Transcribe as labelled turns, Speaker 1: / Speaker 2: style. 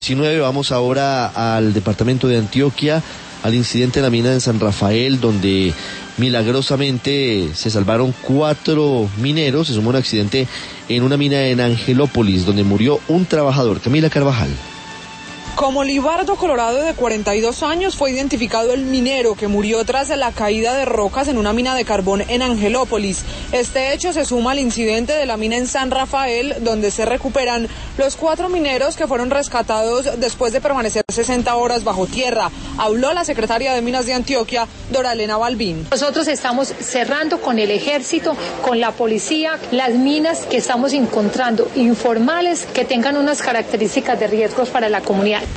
Speaker 1: 19, vamos ahora al departamento de Antioquia, al incidente en la mina de San Rafael, donde milagrosamente se salvaron 4 mineros. Se sumó un accidente en una mina en Angelópolis, donde murió un trabajador. Camila Carvajal.
Speaker 2: Como Libardo Colorado, de 42 años, fue identificado el minero que murió tras la caída de rocas en una mina de carbón en Angelópolis. Este hecho se suma al incidente de la mina en San Rafael, donde se recuperan los 4 mineros que fueron rescatados después de permanecer 60 horas bajo tierra. Habló la secretaria de Minas de Antioquia, Dora Elena Balbín.
Speaker 3: Nosotros estamos cerrando con el ejército, con la policía, las minas que estamos encontrando informales que tengan unas características de riesgos para la comunidad.